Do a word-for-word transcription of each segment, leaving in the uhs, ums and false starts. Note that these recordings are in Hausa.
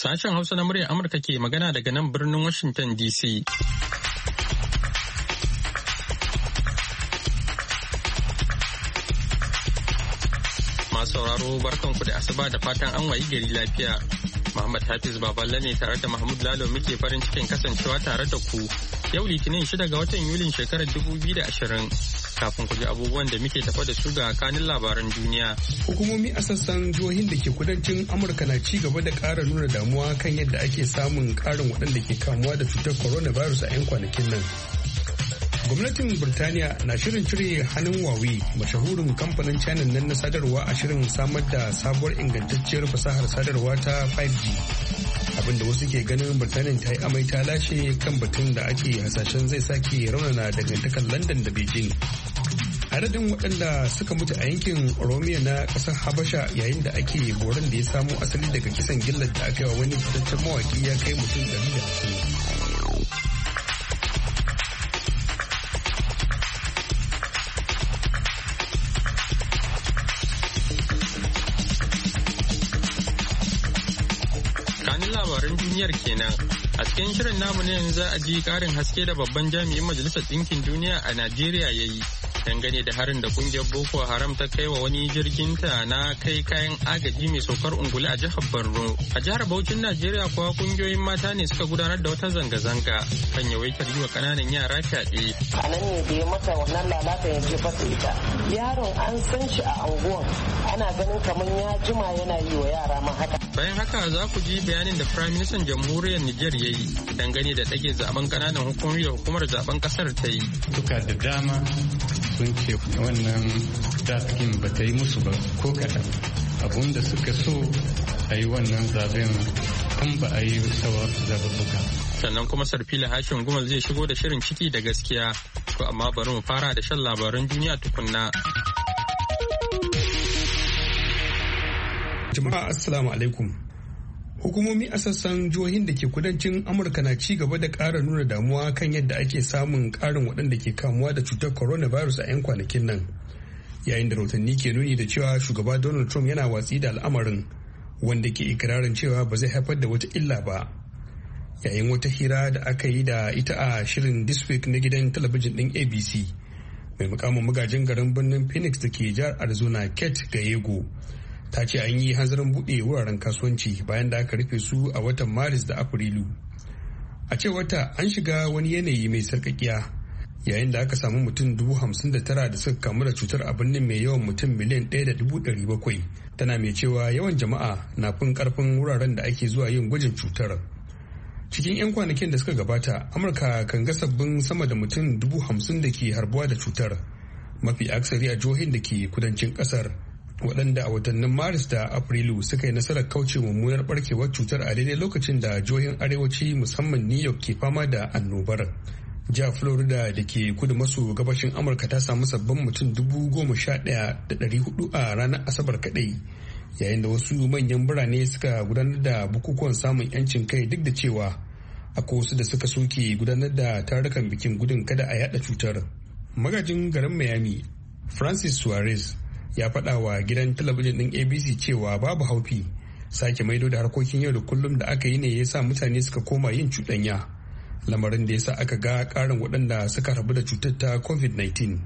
Sashen Hausa na muryar Amurka ke magana daga nan birnin Washington D C. Masu sauraro barkanku da asuba da fatan an wayi gari lafiya. Muhammad Hafiz Baballe ne tare da Mahmud Lalo muke farin cikin kasancewa tare da ku. Yau Litinin shida ga watan Yulin shekarar dubu biyu da ashirin. Kafin ku ji abubuwan da muke tafa da su ga kanin labaran duniya. Hukumomi a sassan jihohin da ke kudancin Amurka na ci gaba da ƙara nuna damuwa kan yadda ake samun ƙarin waɗanda ke kamuwa da cutar coronavirus a 'yan kwanakin nan. Gwamnatin Birtaniya na shirin cire hannun Huawei, mashahurin kamfanin China nan na sadarwa a shirin samar da sabuwar ingantacciyar fasahar sadarwa ta five G. Abinda wasu ke ganin Birtaniya ta yi amai ta lashe kan batun da ake hasashen zai sake raunana dangantakar London da Beijing. Adadin waɗanda suka mutu a yankin Oromiya na ƙasar Habasha yayin da ake boron da ya samo asali daga kisan gillar da aka yi wa wani fitaccen mawaki ya kai mutum ɗari da hamsin. Labaran duniyar kenan a cikin shirin namu ne yanzu a ji karin haske da babban jami'in majalisar ɗinkin duniya a Najeriya ya yi dangane da harin da kungiyar Boko Haram ta kai wa wani jirginta na kai kayan agaji mai saukar ungulu a jihar Borno. A jihar Bauchin Najeriya kuwa kungiyoyin mata ne suka gudanar da wata zanga-zanga kan yawaitar yi wa ƙananan yara fyaɗe. A nan ne da ya mata wannan lalata ya jefa ta ita. Yaron an san shi a anguwan ana ganin kamar ya jima yana yi wa yara ma haka. Bayan haka za ku ji bayanin da Firayim Ministan Jamhuriyar Nijar ya yi dangane da ɗage zaben ƙananan hukumomi da hukumar zaben ƙasar ta yi. Duka da dama sun ce wannan daskin ba ta yi musu ba ko kaɗan. Abun da suka so a yi wannan zaben kan ba a yi sauran zaɓuɓɓuka. Sannan kuma Sarfila Hashin Gumal zai shigo da shirin ciki da gaskiya. To amma bari mu fara da shan labaran duniya tukunna. Jama'a Assalamu alaikum. Hukumomi a sassan jihohin da ke kudancin Amurka na ci gaba da ƙara nuna damuwa kan yadda ake samun ƙarin waɗanda ke kamuwa da cutar coronavirus a 'yan kwanakin nan. Yayin da rahotanni ke nuni da cewa shugaba Donald Trump yana watsi da al'amarin wanda ke ikirarin cewa ba zai haifar da wata illa ba. Yayin wata hira da aka yi da ita a shirin This Week na gidan talabijin ɗin A B C, mai mukamin magajin garin birnin Phoenix da ke jihar Arizona Kate Gallego ta ce an yi hanzarin buɗe wuraren kasuwanci bayan da aka rufe su a watan Maris da Afrilu. A ce wata an shiga wani yanayi mai sarƙaƙiya yayin da aka samu mutum dubu hamsin da tara da suka kamu da cutar a birnin mai yawan mutum miliyan ɗaya da dubu ɗari bakwai. Tana mai cewa yawan jama'a na fin ƙarfin wuraren da ake zuwa yin gwajin cutar. Cikin 'yan kwanakin da suka gabata, Amurka kan ga sabbin sama da mutum dubu hamsin da ke harbuwa da cutar, mafi aksari a jihohin da ke kudancin ƙasar. Waɗanda a watannin Maris da Afrilu suka yi nasarar kauce mummunar barkewar cutar a daidai lokacin da jihohin arewaci musamman New York ke fama da annobar. Jihar Florida da ke kudu maso gabashin Amurka ta samu sabbin mutum dubu goma sha ɗaya da ɗari hudu a ranar Asabar kaɗai, yayin da wasu manyan birane suka gudanar da bukukuwan samun 'yancin kai duk da cewa akwai wasu da suka soke gudanar da tarukan bikin gudun kada a yada cutar. Magajin garin Miami, Francis Suarez, ya faɗa wa gidan talabijin ɗin A B C cewa babu haufi sake maido da harkokin yau da kullum da aka yi ne ya sa mutane suka koma yin cuɗanya, lamarin da ya sa aka ga ƙarin waɗanda suka rabu da cutar ta covid nineteen.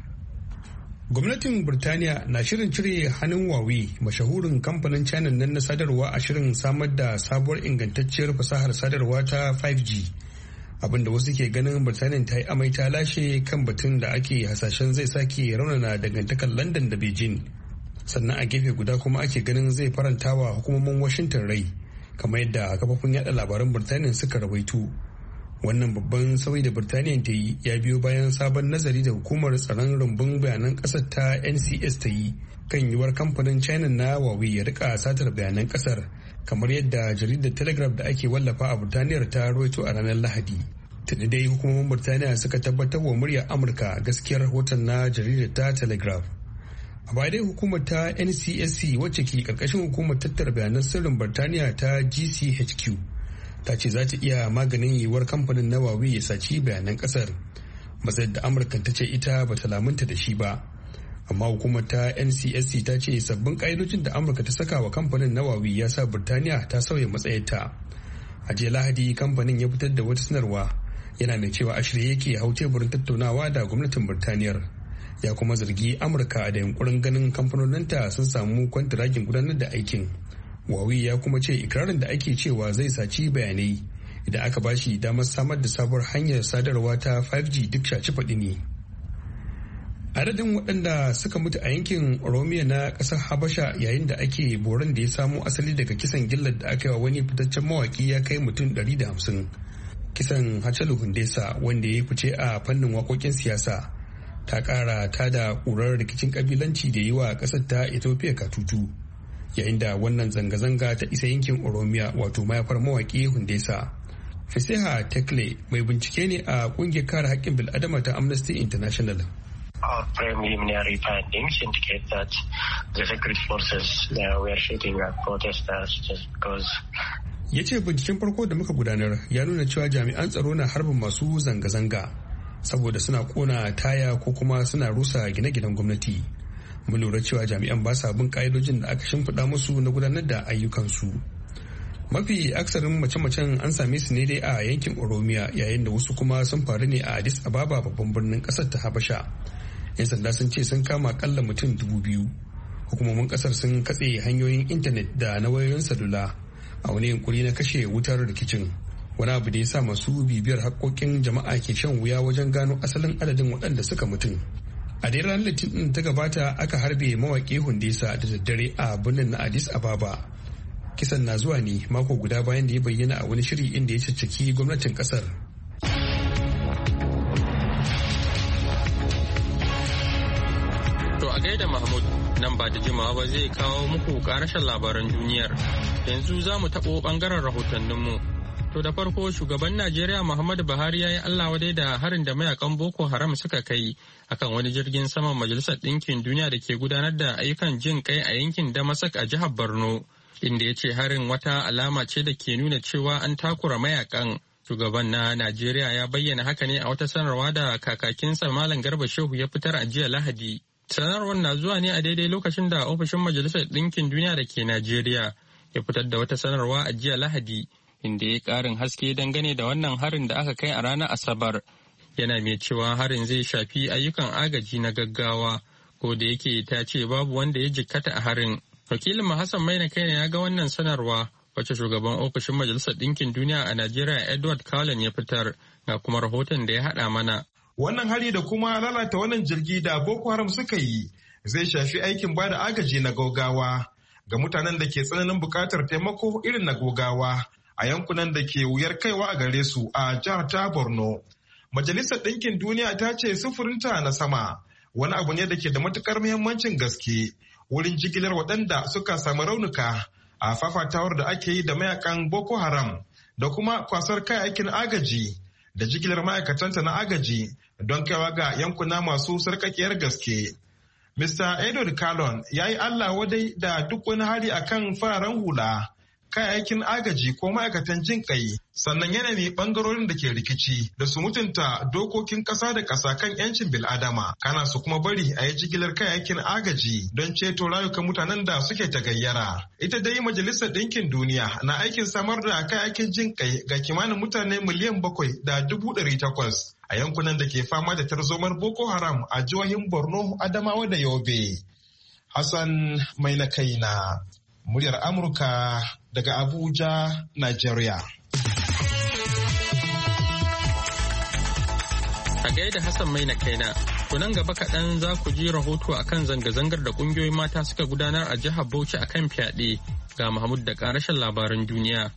Gwamnatin Birtaniya na shirin cire hannun Huawei, mashahurin kamfanin China nan na sadarwa a shirin samar da sabuwar ingantacciyar fasahar sadarwa ta five G. Abinda wasu ke ganin Birtaniya ta yi amai ta lashe kan batun da ake hasashen zai sake raunana dangantakar London da Beijing. Sannan a gefe guda kuma ake ganin zai faranta wa hukumomin Washington rai, kamar yadda kafofin yada labaran Birtaniya suka rawaito. Wannan babban sauyi da Birtaniya ta yi ya biyo bayan sabon nazari da hukumar tsaron rumbun bayanan ƙasar ta N C S ta yi kan yiwuwar kamfanin China na Huawei ya rika satar bayanan ƙasar, kamar yadda jaridar Telegraph da ake wallafa a Birtaniyar ta rawaito a ranar Lahadi. Tuni dai hukumomin Birtaniya suka tabbatar wa muryar Amurka gaskiyar rahoton na jaridar ta Telegraph. A baya dai hukumar ta N C S C wacce ke karkashin hukumar tattara bayanan sirrin Birtaniya ta G C H Q ta ce za ta iya maganin yiwuwar kamfanin na Huawei ya saci bayanan kasar, matsayin da Amurka ta ce ita ba ta lamunta da shi ba. amma hukumar ta N C S C ta ce sabbin ƙa'idojin da Amurka ta saka wa kamfanin na Huawei ya sa Birtaniya ta sauya matsayinta. A jiya Lahadi kamfanin ya fitar da wata sanarwa yana mai cewa a shirye yake hau teburin tattaunawa da gwamnatin Birtaniyar. Ya kuma zargi Amurka da yunkurin ganin kamfanoninta sun samu kwantiragin gudanar da aikin. Huawei ya kuma ce ikirarin da ake cewa zai saci bayanai idan aka bashi damar samar da sabuwar hanyar sadarwa ta five G duk shaci faɗi ne. Adadin waɗanda suka mutu a yankin Oromiya na ƙasar Habasha yayin da ake boron da ya samo asali daga kisan gillar da aka yi wa wani fitaccen mawaƙi ya kai mutum ɗari da hamsin. Kisan Hachalu Hundesa wanda ya yi fice a fannin waƙoƙin siyasa ta ƙara ta da ƙurar rikicin ƙabilanci da yi wa ƙasar ta Ethiopia katutu. Yayin da wannan zanga-zanga ta isa yankin Oromiya wato mayafar mawaƙi Hundesa. Faseha Tekle mai bincike ne a ƙungiyar kare haƙƙin bil'adama ta Amnesty International. Our preliminary findings indicate that the security forces uh, were shooting at protesters just because. Ya ce binciken farko da muka gudanar ya nuna cewa jami'an tsaro na harbin masu zanga-zanga saboda suna kona taya ko kuma suna rusa gine-ginen gwamnati. Mun lura cewa jami'an ba sa bin ka'idojin da aka shimfiɗa musu na gudanar da ayyukansu. Mafi aksarin mace-macen an same su ne dai a yankin Oromiya yayin da wasu kuma sun faru ne a Addis Ababa babban birnin ƙasar ta Habasha. 'Yan sanda sun ce sun kama akalla mutum dubu biyu. Hukumomin kasar sun katse hanyoyin intanet da na wayoyin salula a wani yunkuri na kashe wutar rikicin, wani abu da ya sa masu bibiyar haƙƙoƙin jama'a ke shan wuya wajen gano asalin adadin waɗanda suka mutum. A dai ranar Litinin ta gabata aka harbe mawaƙi Hundesa da daddare a birnin na Addis Ababa. Kisan na zuwa ne mako guda bayan da ya bayyana a wani shiri inda ya caccaki gwamnatin kasar. To a gaida Mahmud, nan ba da jimawa ba zai kawo muku karashen labaran duniyar. Yanzu za mu taɓo ɓangaren rahotanninmu. To da farko shugaban Najeriya Muhammadu Buhari ya yi Allah wadai da harin da mayakan Boko Haram suka kai akan wani jirgin saman Majalisar Ɗinkin Duniya da ke gudanar da ayyukan jin kai a yankin Damasak a jihar Borno, inda ya ce harin wata alama ce da ke nuna cewa an takura mayakan. Shugaban na Najeriya ya bayyana haka ne a wata sanarwa da kakakinsa Malam Garba Shehu ya fitar a jiya Lahadi. Sanarwar na zuwa ne a daidai lokacin da ofishin Majalisar Ɗinkin Duniya da ke Najeriya ya fitar da wata sanarwa a jiya Lahadi, inda ya ƙarin haske dangane da wannan harin da aka kai a ranar Asabar. Yana mai cewa harin zai shafi ayyukan agaji na gaggawa, ko da yake ta ce babu wanda ya jikkata a harin. Wakilin Hassan Maina Kaina ya ga wannan sanarwa, wacce shugaban ofishin Majalisar Ɗinkin Duniya a Najeriya Edward Cullen ya fitar, ga kuma rahoton da ya haɗa mana. Wannan hari da kuma lalata wannan jirgi da Boko Haram suka yi zai shafi aikin ba da agaji na gaugawa ga mutanen da ke tsananin buƙatar taimako irin na gaugawa a yankunan da ke wuyar kaiwa a gare su a jihar ta Borno. Majalisar Ɗinkin Duniya ta ce sufurinta na sama wani abu ne da ke da matukar muhimmancin gaske wurin jigilar waɗanda suka samu raunuka a fafatawar da ake yi da mayakan Boko Haram da kuma kwasar kayayyakin agaji da jigilar ma'aikatanta na agaji don kaiwa ga yankuna masu sarkakiyar gaske. Mister Edward Cullen ya yi Allah wadai da duk wani hari akan fararen hula, kayayyakin agaji ko ma'aikatan jin kai, sannan yana ne bangarorin da ke rikici da su mutunta dokokin ƙasa da ƙasa kan 'yancin bil'adama, kana su kuma bari a yi jigilar kayayyakin agaji don ceto rayukan mutanen da suke tagayyara. Ita dai Majalisar Ɗinkin Duniya na aikin samar da kayayyakin jin kai ga kimanin mutane miliyan bakwai da dubu ɗari takwas a yankunan da ke fama da tarzomar Boko Haram a jihohin Borno, Adamawa da Yobe. Hassan Maina Kaina, muryar Amurka daga Abuja, Nigeria. A gaida Hassan Maina Kaina, kunan gaba kaɗan za ku ji rahoto akan zanga-zangar da ƙungiyoyin mata suka gudanar a jihar Bauchi akan fyaɗe. Ga Mahmud da ƙarashin labaran duniya.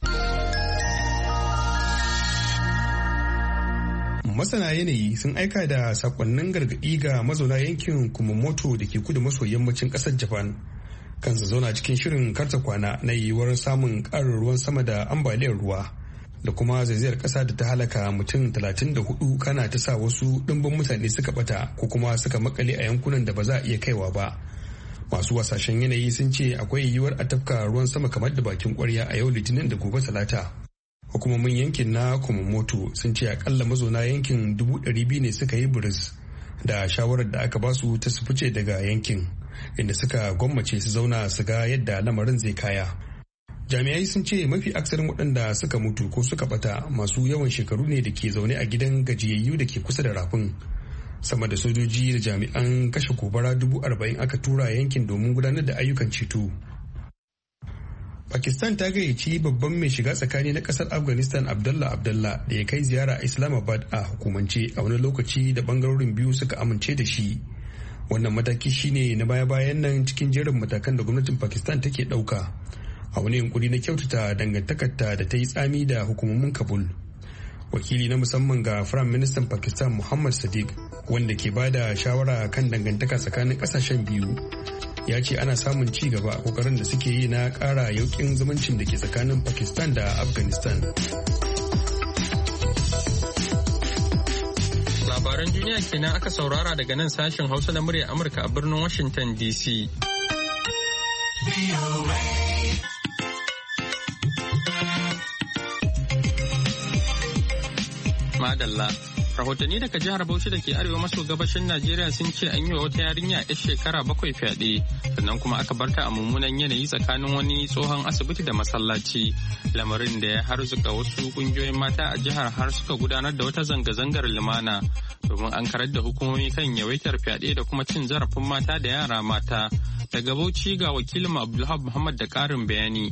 Masana yanayi sun aika da sakonnin gargaɗi ga mazauna yankin Kumamoto da ke kudu maso yammacin ƙasar Japan. Kansu zauna cikin shirin karta kwana na yiwuwar samun ƙarin ruwan sama da ambaliyar ruwa da kuma zaizayar ƙasa da ta halaka mutum talatin da hudu, kana ta sa wasu ɗimbin mutane suka bata ko kuma suka makale a yankunan da ba za a iya kaiwa ba. Masu wasashen yanayi sun ce akwai yiwuwar a tafka ruwan sama kamar da bakin ƙwarya a yau Litinin da gobe Talata. Hukumomin yankin na Kumamoto sun ce akalla mazauna yankin dubu ɗari biyu ne suka yi buris da shawarar da aka basu ta su fice daga yankin, inda suka gwammace su zauna su ga yadda lamarin zai kaya. Jami'ai sun ce mafi aksarin waɗanda suka mutu ko suka bata masu yawan shekaru ne da ke zaune a gidan gajiyayyu da ke kusa da rafin. Sama da sojoji da jami'an kashe gobara dubu arba'in aka tura yankin domin gudanar da ayyukan ceto. Pakistan ta gayyaci babban mai shiga tsakani na kasar Afghanistan Abdullah Abdullah da ya kai ziyara Islamabad a hukumance a wani lokaci da bangarorin biyu suka amince da shi. Wannan mataki shine na baya-bayan nan cikin jerin matakan da gwamnatin Pakistan take ɗauka a wani yunkuri na kyautata dangantakarta da ta yi tsami da hukumomin Kabul. Wakili na musamman ga Firayim Ministan Pakistan Muhammad Sadiq, wanda ke bada shawara kan dangantaka tsakanin kasashen biyu, ya ce ana samun ci gaba a kokarin da suke yi na ƙara yaukin zumuncin da ke tsakanin Pakistan da Afghanistan. Labaran duniya kenan aka saurara daga nan sashen Hausa na murya Amurka a birnin Washington D C. Madalla. Rahotanni daga jihar Bauchi da ke arewa maso gabashin Najeriya sun ce an yi wa wata yarinya 'yar shekara bakwai fyaɗe, sannan kuma aka barta a mummunan yanayi tsakanin wani tsohon asibiti da masallaci. Lamarin da ya harzuka wasu kungiyoyin mata a jihar har suka gudanar da wata zanga-zangar lumana domin an karar da hukumomi kan yawaitar fyaɗe da kuma cin zarafin mata da yara mata. Daga Bauchi ga wakilin Abdulhab Muhammad da ƙarin bayani.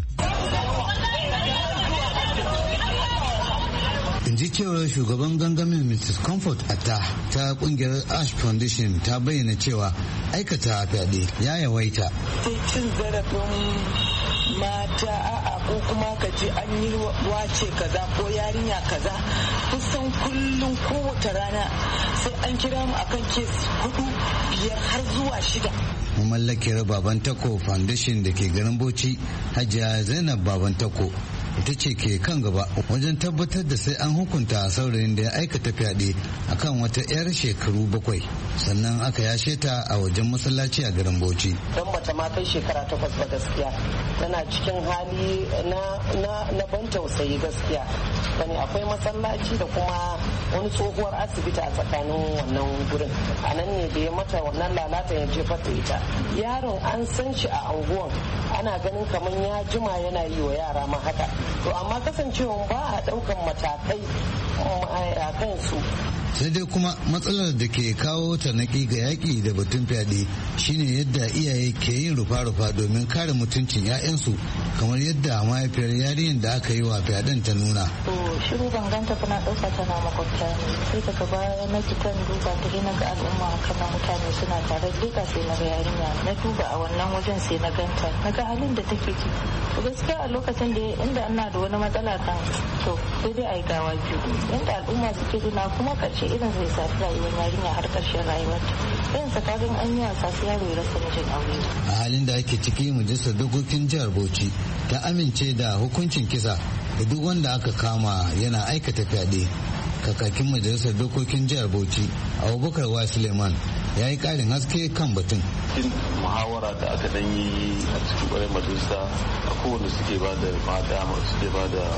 in ji cewar shugaban gangamin Missus Comfort Atta ta kungiyar Ash Foundation ta bayyana cewa aikata fyaɗe ya yawaita. Cin zarafin mata a'a ko kuma ka ji an yi wace kaza ko yarinya kaza kusan kullum kowace rana sai an kira mu akan kes hudu biyar har zuwa shida. Mamallakiyar Baban Tako Foundation da ke garin Bauchi, Hajiya Zainab Baban Tako, ita ce ke kan gaba wajen tabbatar da sai an hukunta saurayin da ya aikata fyaɗe akan wata 'yar shekaru bakwai sannan aka yashe ta a wajen masallaci a garin Bauchi. Don bata ma kai shekara takwas ba gaskiya tana cikin hali na na na ban tausayi gaskiya. Wani akwai masallaci da kuma wani tsohuwar asibiti a tsakanin wannan gurin. A nan ne da ya mata wannan lalata ya jefar da ita. Yaron an san shi a anguwan ana ganin kamar ya jima yana yi wa yara ma haka. To amma kasancewa ba a daukan matakai a kansu. Sai dai kuma matsalar da ke kawo tarnaki ga yaƙi da batun fyaɗe shine yadda iyaye ke yin rufa-rufa domin kare mutuncin 'ya'yansu kamar yadda mahaifiyar yarinyar da aka yi wa fyaɗen ta nuna. To shiru ban ganta na ɗauka tana makwabta ne sai daga baya na fitan duba ta na ga al'umma haka mutane suna tare duka sai na ga yarinya na duba a wannan wajen sai na ganta na ga halin da take ciki. To gaskiya a lokacin da inda ana da wani matsala kan to sai dai a yi gawa biyu yadda al'umma suke nuna kuma karshe irin zai safi rayuwar yarinya har karshen rayuwarta irin sakarin an yi wasa su yaro ya rasa mijin aure. A halin da ake ciki majalisar dokokin jihar Bauchi ta amince da hukuncin kisa da duk wanda aka kama yana aikata fyaɗe. Kakakin majalisar dokokin jihar Bauchi Abubakar Wa Suleiman ya yi ƙarin haske kan batun. Cikin muhawara da aka dan yi a cikin ƙwarar majalisa a kowane suke ba da madama suke ba da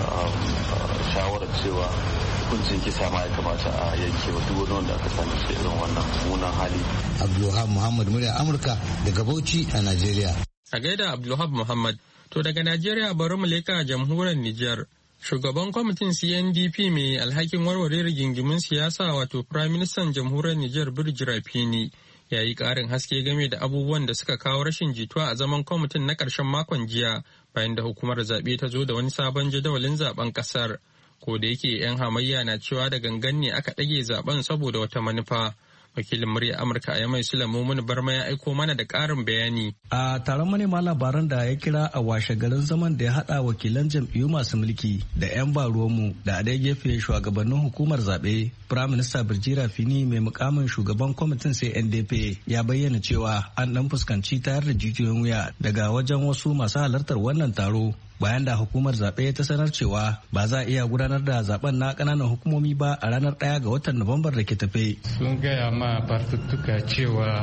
shawarar cewa hukuncin kisa ma ya kamata a yanke wa duk wani wanda aka sami shi irin wannan mummunan hali. Abdulwahab Muhammad murya Amurka daga Bauchi a Najeriya. A gaida Abdulwahab Muhammad, to daga Najeriya bari mu leka jamhuriyar Nijar. Shugaban kwamitin C N D P mai alhakin warware rigingimun siyasa wato Prime Minister jamhuriyar Nijar Birji Rafini ya yi ƙarin haske game da abubuwan da suka kawo rashin jituwa a zaman kwamitin na ƙarshen makon jiya bayan da hukumar zaɓe ta zo da wani sabon jadawalin zaben ƙasar. Ko da yake 'yan hamayya na cewa da gangan ne aka ɗage zaben saboda wata manufa. Wakilin murya Amurka a Yamai Sulamu Muni Barma ya aiko mana da ƙarin bayani. A taron manema labaran da ya kira a washe garin zaman da ya haɗa wakilan jam'iyyu masu mulki da 'yan baruwanmu da a ɗaya gefe shugabannin hukumar zaɓe, Prime Minister Birji Rafini mai mukamin shugaban kwamitin C N D P ya bayyana cewa an ɗan fuskanci tayar da jijiyoyin wuya daga wajen wasu masu halartar wannan taro. Bayan da hukumar zaɓe ta sanar cewa ba za a iya gudanar da zaben na ƙananan hukumomi ba a ranar ɗaya ga watan Nuwambar da ke tafe. Sun gaya ma fartuttuka cewa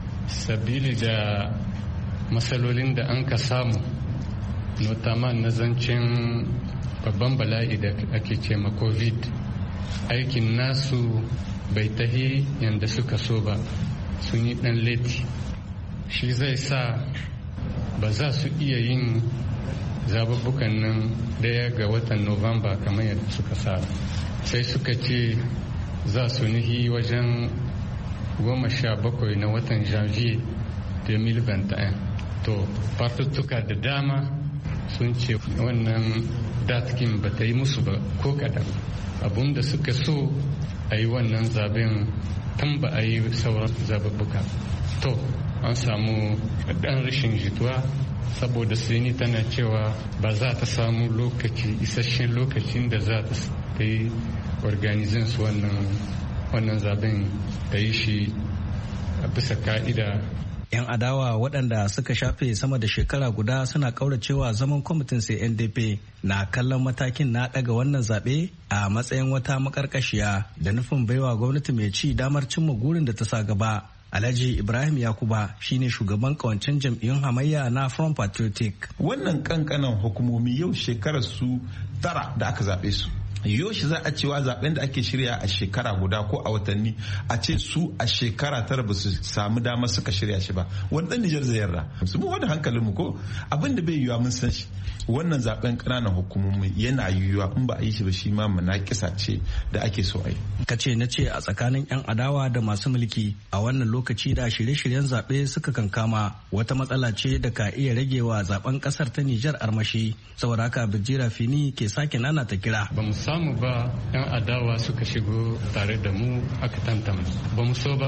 sabili da matsalolin da an ka samu notaman na zancen babban bala'i da ake ce ma covid aikin nasu bai tahi yadda suka so ba, sun yi ɗan leti. Shi zai sa ba za su iya yin zababbukan nan daya ga watan Nuwamba kamar yadda suka sa. Sai suka ce za su nihi wajen goma sha bakwai na watan Janvier dubu biyu da ashirin da ɗaya. To, fartuttuka da dama sun ce wannan datkin ba ta yi musu ba ko kaɗan. Abun da suka so a yi wannan zaben tun ba a yi sauran zababbuka. To, an samu ɗan rashin jituwa saboda sini tana cewa ba za ta samu lokaci isasshen lokacin da za ta yi organizin su wannan wannan zaben ta yi shi a bisa ka'ida. 'Yan adawa waɗanda suka shafe sama da shekara guda suna kauracewa zaman kwamitin C N D P na kallon matakin na ɗaga wannan zaɓe a matsayin wata makarkashiya da nufin baiwa gwamnati mai ci damar cimma gurin da ta sa gaba. Alhaji Ibrahim Yakuba shine shugaban kawancen jam'iyyun hamayya na Front Patriotic. Wannan kankanan hukumomi yau shekarar su tara da aka zaɓe su. Yoshi za a cewa zaben da ake shirya a shekara guda ko a watanni a ce su a shekara tara ba su samu damar suka shirya shi ba. Wani dan Nijar zai yarda. Su mu wada hankalin mu ko abin da bai yiwuwa mun san shi. Wannan zaben ƙananan hukumomi yana yiwuwa in ba a yi shi ba shi ma munakisa ce da ake so a yi. Kace na ce a tsakanin 'yan adawa da masu mulki a wannan lokaci da shirye-shiryen zaɓe suka kankama wata matsala ce da ka iya ragewa zaben ƙasar ta Nijar armashi. Saboda haka Bijira Fini ke sake nana ta kira. Ba mu samu ba 'yan adawa suka shigo tare da mu aka tantama. Ba mu so ba.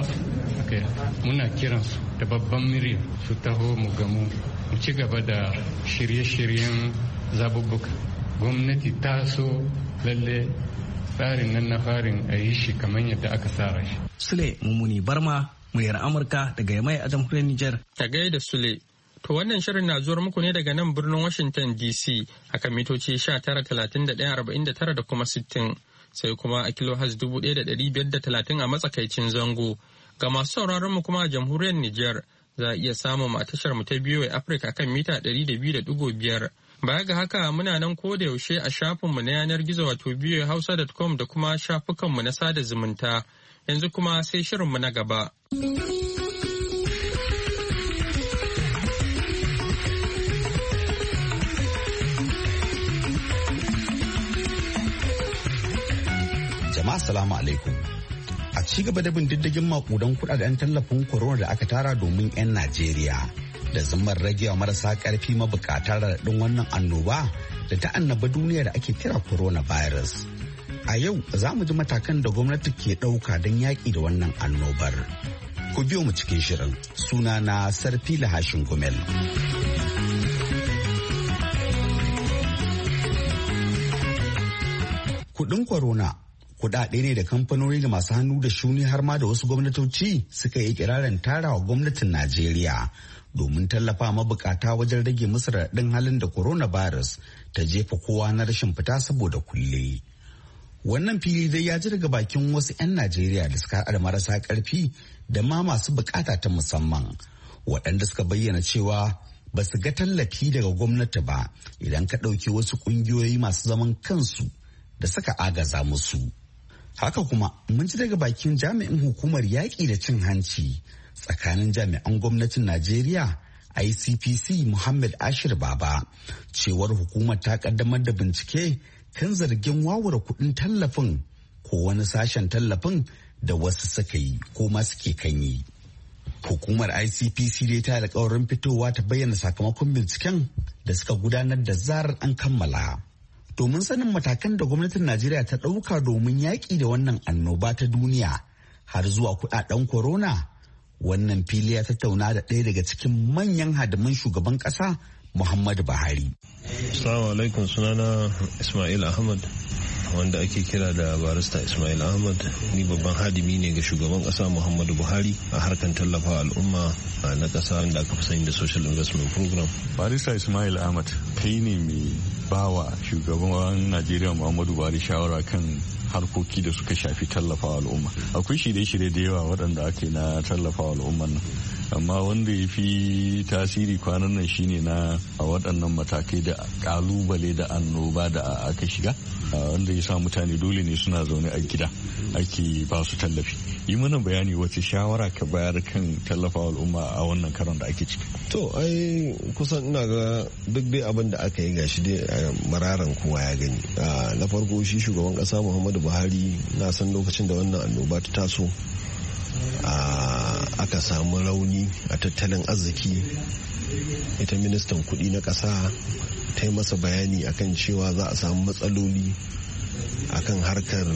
Muna kiransu da babban murya su taho mu gamu mu ci gaba da shirye-shiryen zabubbuka. Gwamnati ta so lalle tsarin nan na farin a yi shi kamar yadda aka tsara shi. Sule Mumuni Barma, muryar Amurka daga Yamai a jamhuriyar Nijar. Ta gaida Sule. To wannan shirin na zuwar muku ne daga nan birnin Washington D C akan mitoci sha tara talatin da ɗaya arba'in da tara da kuma sittin sai kuma a kilohaz dubu ɗaya da ɗari biyar da talatin a matsakaicin zango. Ga masu sauraron mu kuma a jamhuriyar Nijar za a iya samun mu a tashar mu ta biyu a Afirka kan mita ɗari da biyu da ɗigo biyar. Baya ga haka muna nan ko da yaushe a shafinmu na yanar gizo wato biyu hausa dot com da kuma shafukanmu na sada zumunta. Yanzu kuma sai shirinmu na gaba. Jama'a salamu alaikum. A ci gaba da bin diddigin makudan kudaden tallafin corona da aka tara domin 'yan Najeriya da zimmar ragewa marasa karfi mabukata raɗaɗin wannan annoba da ta annaba duniya da ake kira coronavirus. A yau za mu ji matakan da gwamnati ke ɗauka don yaƙi da wannan annobar. Ku biyo mu cikin shirin. Sunana Sarfila Hashin Gumel. Kudin corona kudade ne da kamfanoni da masu hannu da shuni har ma da wasu gwamnatoci suka yi kirarin tarawa gwamnatin Najeriya domin tallafa mabukata wajen rage musu raɗaɗin halin da coronavirus ta jefa kowa na rashin fita saboda kulle. Wannan fili dai ya ji daga bakin wasu 'yan Najeriya da suka haɗa marasa ƙarfi da ma masu bukata ta musamman waɗanda suka bayyana cewa ba su ga tallafi daga gwamnati ba idan ka ɗauki wasu ƙungiyoyi masu zaman kansu da suka agaza musu. Haka kuma mun ji daga bakin jami'in hukumar yaƙi da cin hanci tsakanin jami'an gwamnatin Najeriya I C P C Muhammad Ashir Baba cewar hukumar ta kaddamar da bincike kan zargin wawura kuɗin tallafin ko wani sashen tallafin da wasu suka yi ko ma suke kan yi. Hukumar I C P C dai ta alƙawarin fitowa ta bayyana sakamakon binciken da suka gudanar da zarar an kammala. Domin sanin matakan da gwamnatin Najeriya ta ɗauka domin yaƙi da wannan annoba ta duniya har zuwa kuɗaɗen corona, wannan fili ya tattauna da ɗaya daga cikin manyan hadiman shugaban ƙasa Muhammadu Buhari. Assalamu alaikum, sunana Ismail Ahmad wanda ake kira da barista Ismail Ahmad. Ni babban hadimi ne ga shugaban ƙasa Muhammadu Buhari a harkar tallafa al'umma na ƙasa da aka fi sani da Social Investment Program. Barista Ismail Ahmad kai ne mai bawa shugaban Najeriya Muhammadu Buhari shawara kan harkoki da suka shafi tallafa al'umma. Akwai shirye-shirye da yawa waɗanda ake na tallafa al'umman nan. Amma wanda ya fi tasiri kwanan nan shine na a waɗannan matakai da ƙalubale da annoba da aka shiga wanda ya sa mutane dole ne suna zaune a gida ake ba su tallafi. Yi mana bayani wace shawara ka bayar kan tallafawa al'umma a wannan karon da ake ciki. To ai kusan ina ga duk dai abin da aka yi gashi dai mararan kowa ya gani. Na farko shi shugaban kasa Muhammadu Buhari na san lokacin da wannan annoba ta taso aka samu rauni a tattalin arziki, ita ministan kudi na kasa ta yi masa bayani akan cewa za a samu matsaloli akan harkar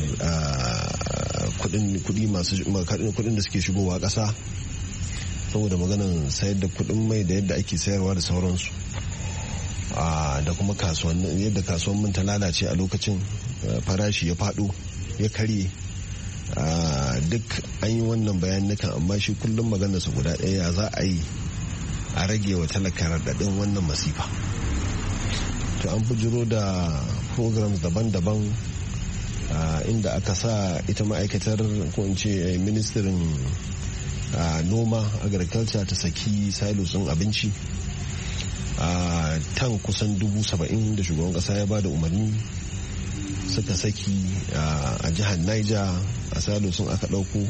kudin da suke shigowa kasa saboda maganan sayar da kudin mai da yadda ake sayarwa da sauransu, da kuma yadda kasuwannin ta lalace a lokacin, farashi ya fado ya karye. Duk an yi wannan bayanukan, amma shi kullum maganarsa guda ɗaya za a yi a rage wa talaka raɗaɗin wannan masifa. To an bujiro da programs daban-daban inda aka sa ita ma'aikatar ko in ce ministirin noma agriculture ta saki silos ɗin abinci tan kusan dubu saba'in da shugaban ƙasa ya ba da umarni suka saki a jihar Niger a silos sun aka ɗauko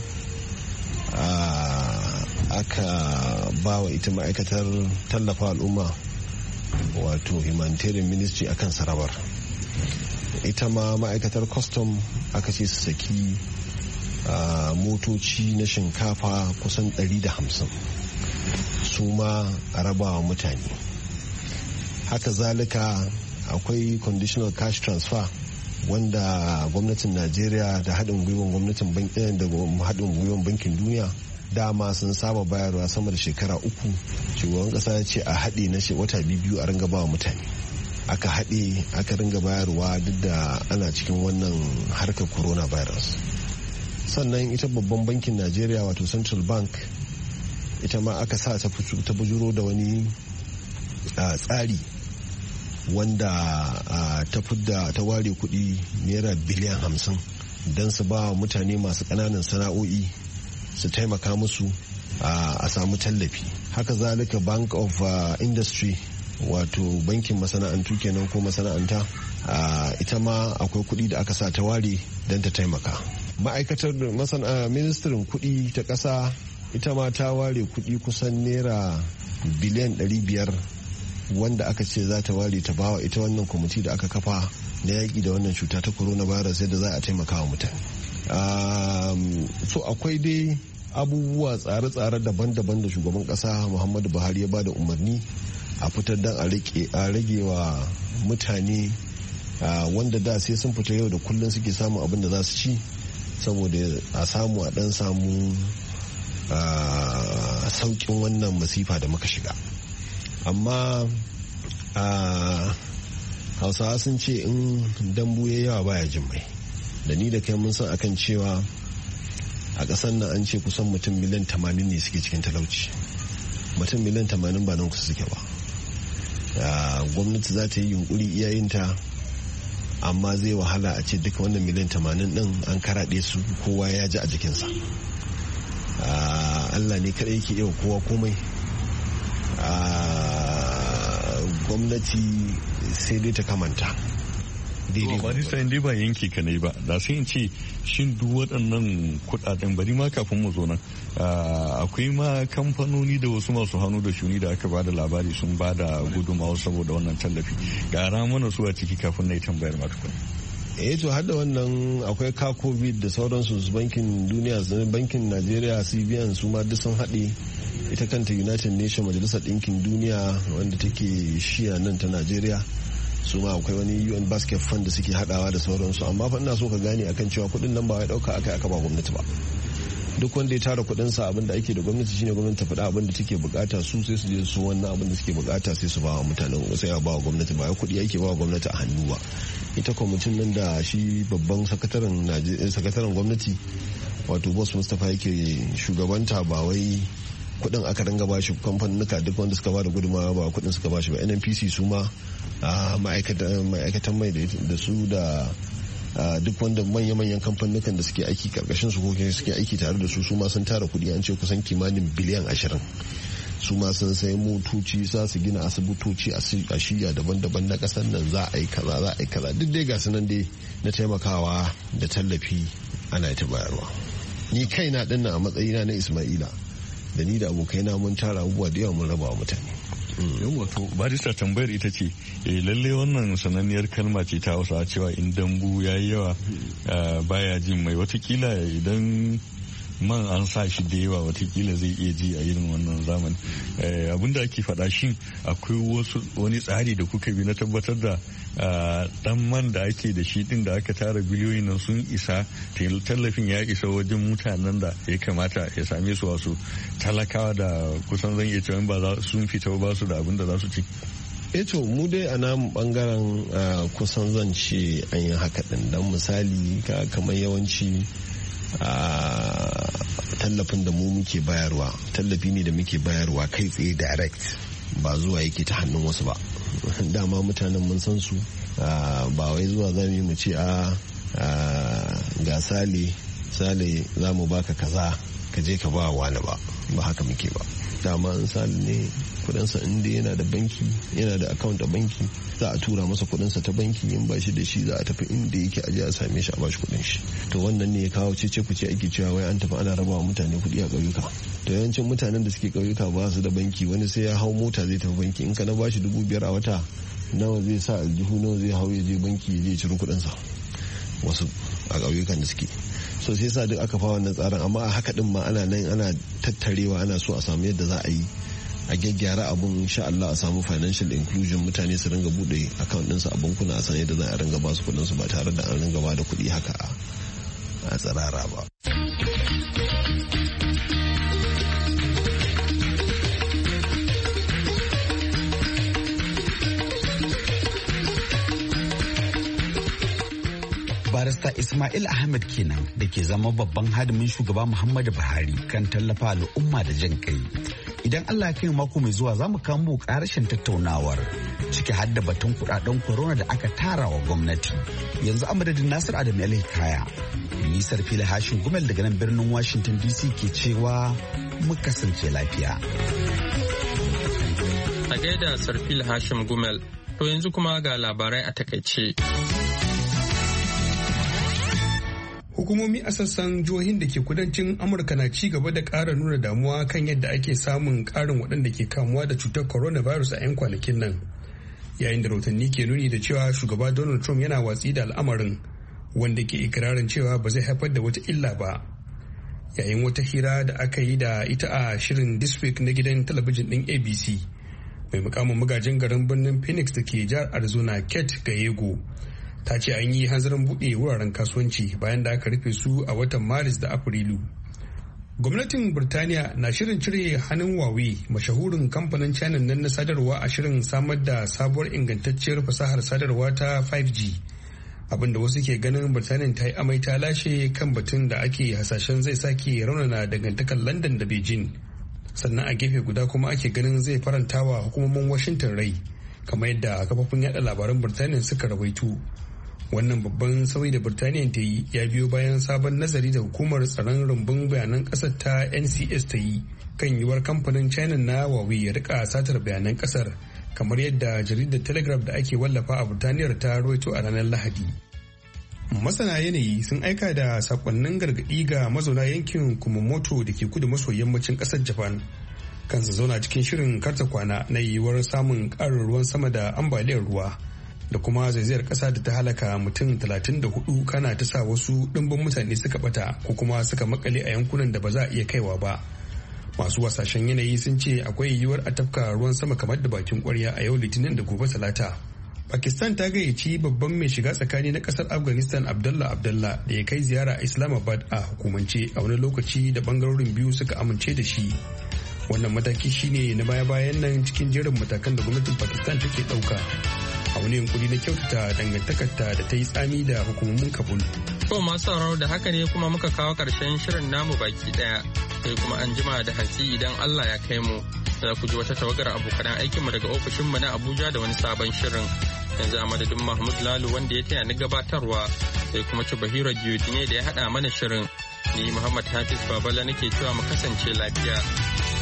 aka ba wa ita ma'aikatar tallafa al'umma wato humanitarian ministry akan sarabar. Ita ma ma'aikatar custom aka ce su saki motoci na shinkafa kusan ɗari da hamsin su ma a rabawa mutane. Haka zalika akwai conditional cash transfer wanda gwamnatin Najeriya da haɗin gwiwan gwamnatin da haɗin gwiwan bankin duniya dama sun saba bayarwa sama da shekara uku. Shugaban ƙasa ya ce a haɗe na wata biyu a ringa ba mutane. Aka haɗe aka ringa bayarwa duk da ana cikin wannan harkar coronavirus. Sannan ita babban bankin Najeriya wato Central Bank ita ma aka sa ta bujuro da wani tsari wanda ta fidda ta ware kuɗi naira biliyan hamsin don su ba mutane masu ƙananan sana'o'i su taimaka musu a samu tallafi. Haka zalika Bank of Industry wato bankin masana'antu kenan ko masana'anta ita ma akwai kuɗi da aka sa ta ware don ta taimaka. Ma'aikatar ministirin kuɗi ta ƙasa ita ma ta ware kuɗi kusan naira biliyan ɗari biyar wanda aka ce za ta ware ta bawa ita wannan kwamiti da aka kafa na yaƙi da wannan cuta ta coronavirus yadda za a taimaka wa mutane. So akwai dai abubuwa tsare-tsare daban-daban da shugaban ƙasa Muhammadu Buhari ya ba da umarni a fitar don a rage wa mutane wanda da sai sun fita yau da kullum suke samun abin da za su ci saboda a samu a ɗan samu sauƙin wannan masifa da muka shiga. Amma hausawa sun ce in dambu ya yawa baya jin mai, da ni da kai mun san akan cewa a ƙasar nan an ce kusan mutum miliyan tamanin ne suke cikin talauci. Mutum miliyan tamanin ba nan kusa suke ba. Gwamnati za ta yi yunkuri iyayinta, amma zai wahala a ce duka wannan miliyan tamanin din an karaɗe su kowa ya ji a jikinsa. Allah ne kaɗai yake iya kowa komai. Gwamnati sai dai ta kamanta. ba ni sai dai ba yanki ka ne ba da sai in ce shin duk waɗannan kuɗaɗen bari ma kafin mu zo nan akwai ma kamfanoni da wasu masu hannu da shuni da aka ba da labari sun ba da gudunmawa saboda wannan tallafi. Gara mana su a ciki kafin na yi tambayar matukun. eh to har da wannan akwai ka covid da sauransu su bankin duniya bankin Najeriya C B N su ma duk sun haɗe. Ita kanta United Nations Majalisar Ɗinkin Duniya wanda take shiya nan ta Najeriya su ma akwai wani U N basket fund da suke hadawa da sauransu. Amma fa ina so ka gane akan cewa kudin nan ba wai dauka aka aka ba gwamnati ba. Duk wanda ya tara kudin sa abin da ake da gwamnati shine gwamnati ta faɗa abin da take bukata su sai su je su wannan abin da suke bukata sai su ba wa mutanen sai a ba wa gwamnati ba kudi ake ba wa gwamnati a hannu ba. Ita kwamitin nan da shi babban sakataren sakataren gwamnati wato boss Mustapha yake shugabanta ba wai kudin aka danga ba shi kamfanuka duk wanda suka ba da gudunmawa ba kudin suka ba shi ba. N N P C su ma ma'aikatan mai da su da duk wanda manya-manyan kamfanukan da suke aiki karkashin su ko suke aiki tare da su su ma sun tara kudi an ce kusan kimanin biliyan ashirin. Su ma sun sai motoci za su gina asibitoci a shiya daban-daban na kasar nan za a yi kaza za a yi kaza duk dai ga su nan dai na taimakawa da tallafi ana ta bayarwa. Ni kaina dinnan a matsayina na Ismaila da ni da abokaina mun tara abubuwa da yawa mun raba wa mutane. Yau wato barista tambayar ita ce lalle wannan sananniyar kalma ce ta Hausa cewa in dambu ya yi yawa baya jin mai, watakila idan man an sa shi da yawa watakila zai iya ji a irin wannan zamani. Abinda ake faɗa shin akwai wasu wani tsari da kuka bi na tabbatar da dan man da ake da shi din da aka tara biliyoyin nan sun isa, tallafin ya isa wajen mutanen da ya kamata ya same su, wasu talakawa da kusan zan iya cewa ba sun fita ba su da abin da za su ci? Eto mu dai a namu bangaren kusan zan ce an yi haka din. Dan misali kamar yawanci tallafin da mu muke bayarwa tallafi ne da muke bayarwa kai tsaye direct, ba zuwa yake ta hannun wasu ba. Dama mutanen mun san su, ba wai zuwa za mu ce a ga sale sale za mu baka kaza ka je ka ba wani ba, ba haka muke ba. Dama an sale ne kudinsa inda yana da banki, yana da account a banki, za a tura masa kudinsa ta banki, in ba shi da shi za a tafi inda yake aje a same shi a bashi kudin shi. To wannan ne ya kawo cece kuce ake cewa wai an tafi ana rabawa mutane kudi a ƙauyuka. To yawancin mutanen da suke ƙauyuka ba su da banki, wani sai ya hau mota zai tafi banki, in ka na bashi dubu biyar a wata nawa zai sa aljihu, nawa zai hau ya je banki ya je ciro kudinsa wasu a ƙauyukan da suke. So sai sa duk aka fa wannan tsarin, amma a haka din ma ana nan ana tattarewa, ana so a samu yadda za a yi a gyaggyara abun, insha Allah a samu financial inclusion, mutane su ringa bude account ɗinsu a bankuna, a san yadda za a ringa ba su kuɗin su ba tare da an ringa ba da kuɗi haka a tsirara ba. Barista Ismail Ahmed kenan da ke zama babban hadimin shugaba Muhammadu Buhari kan tallafa al'umma da jin kai. Idan Allah ya kai mako mai zuwa za mu kawo mu karashin tattaunawar ciki har da batun kudaden corona da aka tara wa gwamnati. Yanzu a madadin Nasir Adam El Hikaya, Nisar Fili Hashin Gumel daga nan birnin Washington D C ke cewa mu kasance lafiya. A gaida Sarfil Hashim Gumel, to yanzu kuma ga labarai a takaice. Hukumomi a sassan jihohin da ke kudancin Amurka na ci gaba da ƙara nuna damuwa kan yadda ake samun ƙarin waɗanda ke kamuwa da cutar coronavirus a 'yan kwanakin nan. Yayin da rahotanni ke nuni da cewa shugaba Donald Trump yana watsi da al'amarin, wanda ke ikirarin cewa ba zai haifar da wata illa ba. Yayin wata hira da aka yi da ita a shirin This Week na gidan talabijin ɗin A B C, mai mukamin magajin garin birnin Phoenix da ke jihar Arizona, Kate Gallego, ta ce an yi hanzarin buɗe wuraren kasuwanci bayan da aka rufe su a watan Maris da Afrilu. Gwamnatin Birtaniya na shirin cire hannun Huawei, mashahurin kamfanin China nan na sadarwa, a shirin samar da sabuwar ingantacciyar fasahar sadarwa ta five G. Abinda wasu ke ganin Birtaniya ta yi amai ta lashe kan batun da ake hasashen zai sake raunana dangantakar London da Beijing. Sannan a gefe guda kuma ake ganin zai faranta wa hukumomin Washington rai, kamar yadda kafofin yada labaran Birtaniya suka rawaito. Wannan babban sauyi da Birtaniya ta yi ya biyo bayan sabon nazari da hukumar tsaron rumbun bayanan kasar ta N C S ta yi kan yiwuwar kamfanin China na Huawei ya rika satar bayanan kasar, kamar yadda jaridar Telegraph da ake wallafa a Birtaniyar ta rawaito a ranar Lahadi. Masana yanayi sun aika da sakonnin gargaɗi ga mazauna yankin Kumamoto da ke kudu maso yammacin ƙasar Japan kan su zauna cikin shirin karta kwana na yiwuwar samun ƙarin ruwan sama da ambaliyar ruwa da kuma zaizayar ƙasa da ta halaka mutum talatin da hudu, kana ta sa wasu ɗimbin mutane suka bata ko kuma suka makale a yankunan da ba za a iya kaiwa ba. Masu wasashen yanayi sun ce akwai yiwuwar a tafka ruwan sama kamar da bakin ƙwarya a yau Litinin da gobe Talata. Pakistan ta gayyaci babban mai shiga tsakani na kasar Afghanistan Abdullah Abdullah da ya kai ziyara Islamabad a hukumance a wani lokaci da bangarorin biyu suka amince da shi. Wannan mataki shine na baya-bayan nan cikin jerin matakan da gwamnatin Pakistan take ɗauka a wani yunkuri na kyautata dangantakarta da ta yi tsami da hukumomin Kabul. To masu sauraro da haka ne kuma muka kawo ƙarshen shirin namu baki ɗaya, sai kuma an jima da hantsi idan Allah ya kai mu. Za ku ji wata tawagar abokan aikinmu daga ofishinmu na Abuja da wani sabon shirin. Yanzu a madadin Mahmud Lalu wanda ya taya ni gabatarwa, sai kuma Chubahiro Diodine da ya haɗa mana shirin. Ni Muhammad Hafiz Babala nake cewa mu kasance lafiya.